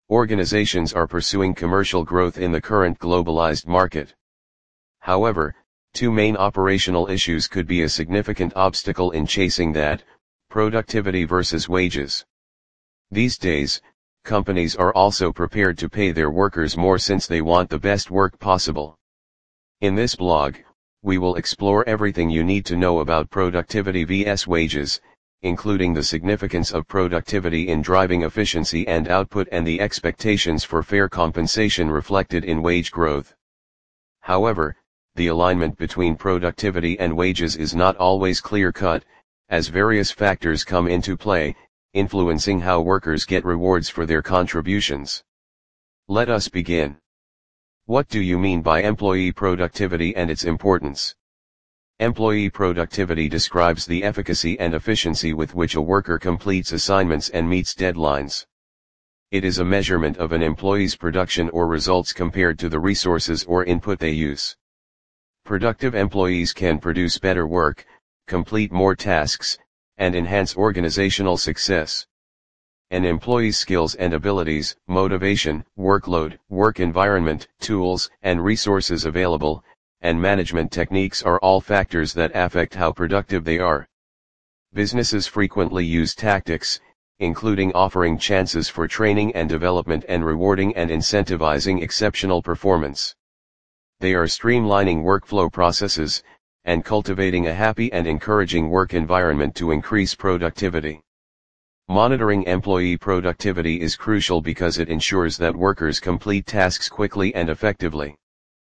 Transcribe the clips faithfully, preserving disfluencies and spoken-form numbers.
Organizations are pursuing commercial growth in the current globalized market. However, two main operational issues could be a significant obstacle in chasing that: productivity versus wages. These days, companies are also prepared to pay their workers more since they want the best work possible. In this blog, we will explore everything you need to know about productivity versus wages, including the significance of productivity in driving efficiency and output and the expectations for fair compensation reflected in wage growth. However, the alignment between productivity and wages is not always clear-cut, as various factors come into play, influencing how workers get rewards for their contributions. Let us begin. What do you mean by employee productivity and its importance? Employee productivity describes the efficacy and efficiency with which a worker completes assignments and meets deadlines. It is a measurement of an employee's production or results compared to the resources or input they use. Productive employees can produce better work, complete more tasks, and enhance organizational success. An employee's skills and abilities, motivation, workload, work environment, tools and resources available, and management techniques are all factors that affect how productive they are. Businesses frequently use tactics, including offering chances for training and development and rewarding and incentivizing exceptional performance. They are streamlining workflow processes, and cultivating a happy and encouraging work environment to increase productivity. Monitoring employee productivity is crucial because it ensures that workers complete tasks quickly and effectively.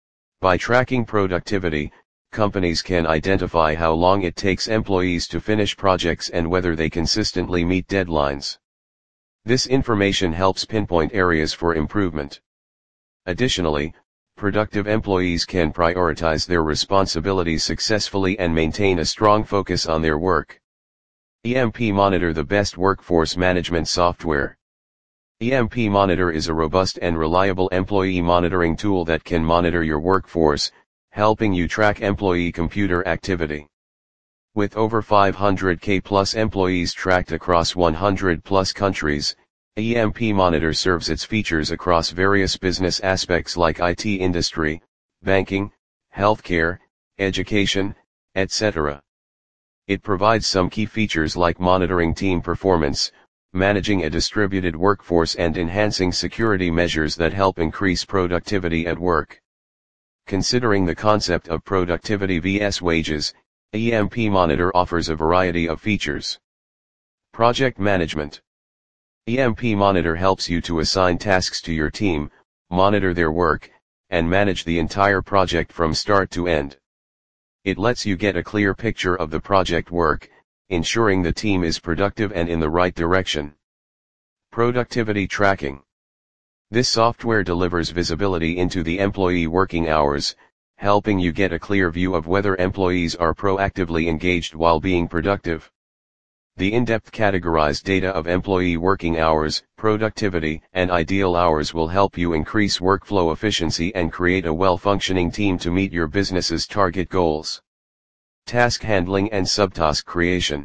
By tracking productivity, companies can identify how long it takes employees to finish projects and whether they consistently meet deadlines. This information helps pinpoint areas for improvement. Additionally, productive employees can prioritize their responsibilities successfully and maintain a strong focus on their work. E M P Monitor, the best workforce management software. E M P Monitor is a robust and reliable employee monitoring tool that can monitor your workforce, helping you track employee computer activity. With over five hundred K plus employees tracked across one hundred plus countries, E M P Monitor serves its features across various business aspects like I T industry, banking, healthcare, education, et cetera. It provides some key features like monitoring team performance, managing a distributed workforce and enhancing security measures that help increase productivity at work. Considering the concept of productivity versus wages, E M P Monitor offers a variety of features. Project management. E M P Monitor helps you to assign tasks to your team, monitor their work, and manage the entire project from start to end. It lets you get a clear picture of the project work, ensuring the team is productive and in the right direction. Productivity tracking. This software delivers visibility into the employee working hours, helping you get a clear view of whether employees are proactively engaged while being productive. The in-depth categorized data of employee working hours, productivity, and ideal hours will help you increase workflow efficiency and create a well-functioning team to meet your business's target goals. Task handling and subtask creation.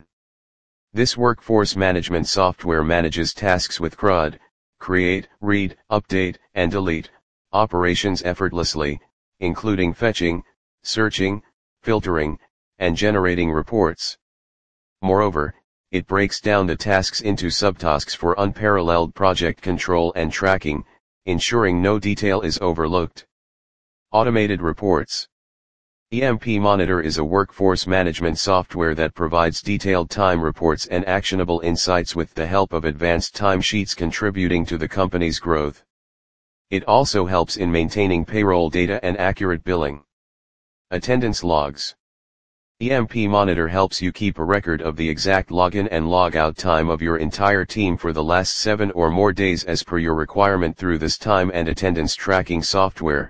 This workforce management software manages tasks with C R U D, create, read, update, and delete, operations effortlessly, including fetching, searching, filtering, and generating reports. Moreover, it breaks down the tasks into subtasks for unparalleled project control and tracking, ensuring no detail is overlooked. Automated reports. E M P Monitor is a workforce management software that provides detailed time reports and actionable insights with the help of advanced timesheets contributing to the company's growth. It also helps in maintaining payroll data and accurate billing. Attendance logs. E M P Monitor helps you keep a record of the exact login and logout time of your entire team for the last seven or more days as per your requirement through this time and attendance tracking software.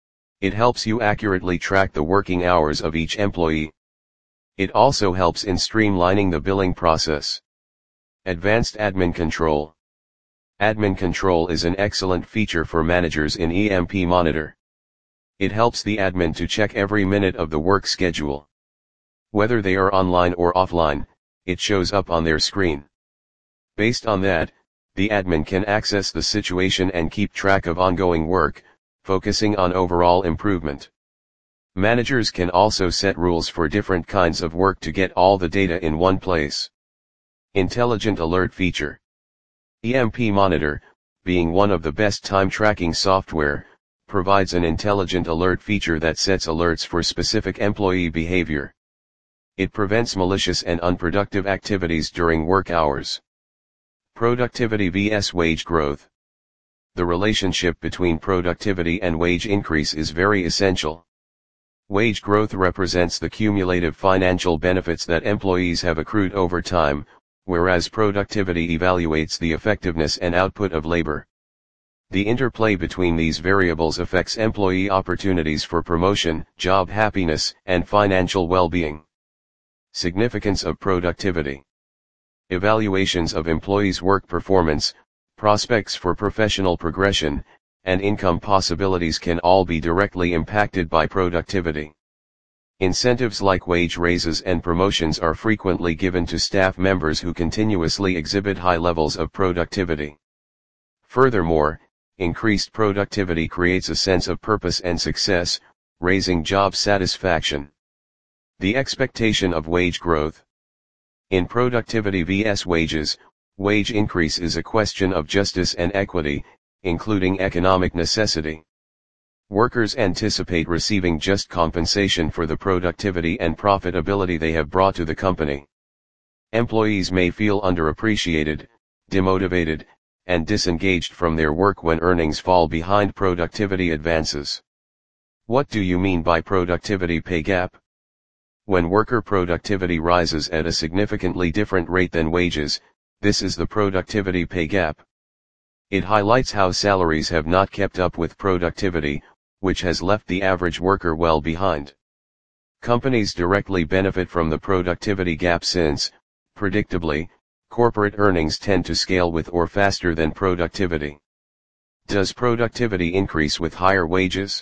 It helps you accurately track the working hours of each employee. It also helps in streamlining the billing process. Advanced admin control. Admin control is an excellent feature for managers in E M P Monitor. It helps the admin to check every minute of the work schedule. Whether they are online or offline, it shows up on their screen. Based on that, The admin can access the situation and keep track of ongoing work, focusing on overall improvement. Managers can also set rules for different kinds of work to get all the data in one place. Intelligent Alert Feature. E M P Monitor, being one of the best time tracking software, provides an intelligent alert feature that sets alerts for specific employee behavior. It prevents malicious and unproductive activities during work hours. Productivity versus wage growth. The relationship between productivity and wage increase is very essential. Wage growth represents the cumulative financial benefits that employees have accrued over time, whereas productivity evaluates the effectiveness and output of labor. The interplay between these variables affects employee opportunities for promotion, job happiness, and financial well-being. Significance of productivity. Evaluations of employees' work performance, prospects for professional progression, and income possibilities can all be directly impacted by productivity. Incentives like wage raises and promotions are frequently given to staff members who continuously exhibit high levels of productivity. Furthermore, increased productivity creates a sense of purpose and success, raising job satisfaction. The expectation of wage growth. In productivity versus wages, wage increase is a question of justice and equity, including economic necessity. Workers anticipate receiving just compensation for the productivity and profitability they have brought to the company. Employees may feel underappreciated, demotivated, and disengaged from their work when earnings fall behind productivity advances. What do you mean by productivity pay gap? When worker productivity rises at a significantly different rate than wages, this is the productivity pay gap. It highlights how salaries have not kept up with productivity, which has left the average worker well behind. Companies directly benefit from the productivity gap since, predictably, corporate earnings tend to scale with or faster than productivity. Does productivity increase with higher wages?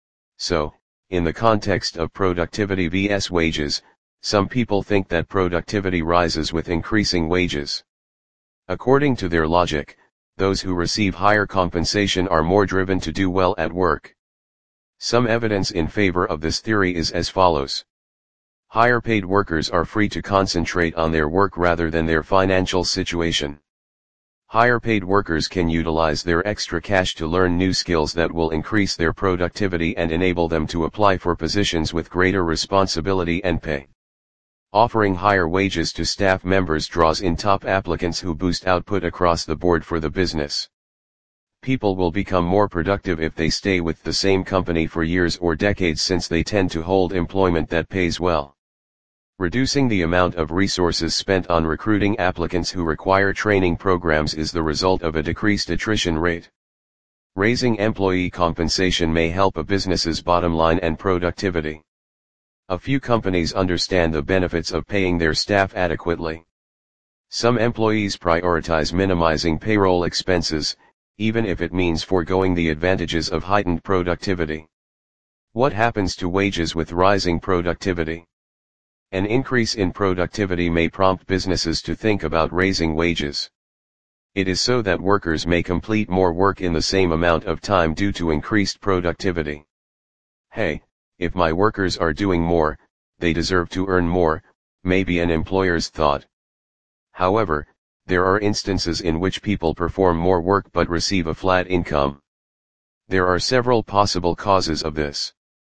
So, in the context of productivity versus wages, some people think that productivity rises with increasing wages. According to their logic, those who receive higher compensation are more driven to do well at work. Some evidence in favor of this theory is as follows. Higher paid workers are free to concentrate on their work rather than their financial situation. Higher paid workers can utilize their extra cash to learn new skills that will increase their productivity and enable them to apply for positions with greater responsibility and pay. Offering higher wages to staff members draws in top applicants who boost output across the board for the business. People will become more productive if they stay with the same company for years or decades, since they tend to hold employment that pays well. Reducing the amount of resources spent on recruiting applicants who require training programs is the result of a decreased attrition rate. Raising employee compensation may help a business's bottom line and productivity. A few companies understand the benefits of paying their staff adequately. Some employees prioritize minimizing payroll expenses, even if it means foregoing the advantages of heightened productivity. What happens to wages with rising productivity? An increase in productivity may prompt businesses to think about raising wages. It is so that workers may complete more work in the same amount of time due to increased productivity. Hey, if my workers are doing more, they deserve to earn more, may be an employer's thought. However, there are instances in which people perform more work but receive a flat income. There are several possible causes of this.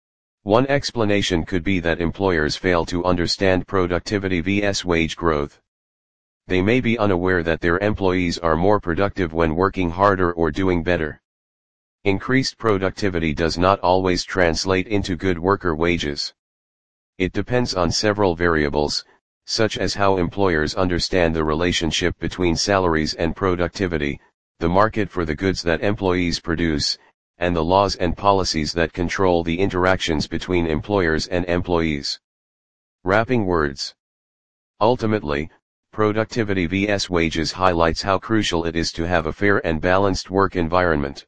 One explanation could be that employers fail to understand productivity versus wage growth. They may be unaware that their employees are more productive when working harder or doing better. Increased productivity does not always translate into good worker wages. It depends on several variables, such as how employers understand the relationship between salaries and productivity, the market for the goods that employees produce, and the laws and policies that control the interactions between employers and employees. Wrapping words. Ultimately, productivity versus wages highlights how crucial it is to have a fair and balanced work environment.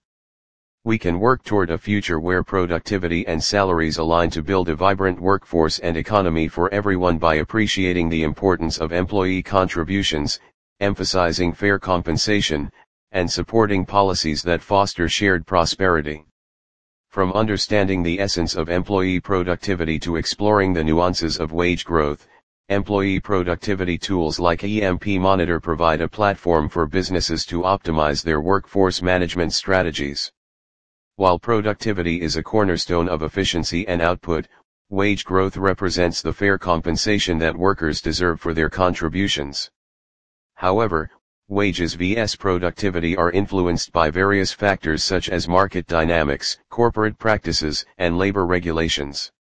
We can work toward a future where productivity and salaries align to build a vibrant workforce and economy for everyone by appreciating the importance of employee contributions, emphasizing fair compensation, and supporting policies that foster shared prosperity. From understanding the essence of employee productivity to exploring the nuances of wage growth, employee productivity tools like E M P Monitor provide a platform for businesses to optimize their workforce management strategies. While productivity is a cornerstone of efficiency and output, wage growth represents the fair compensation that workers deserve for their contributions. However, wages versus productivity are influenced by various factors such as market dynamics, corporate practices, and labor regulations.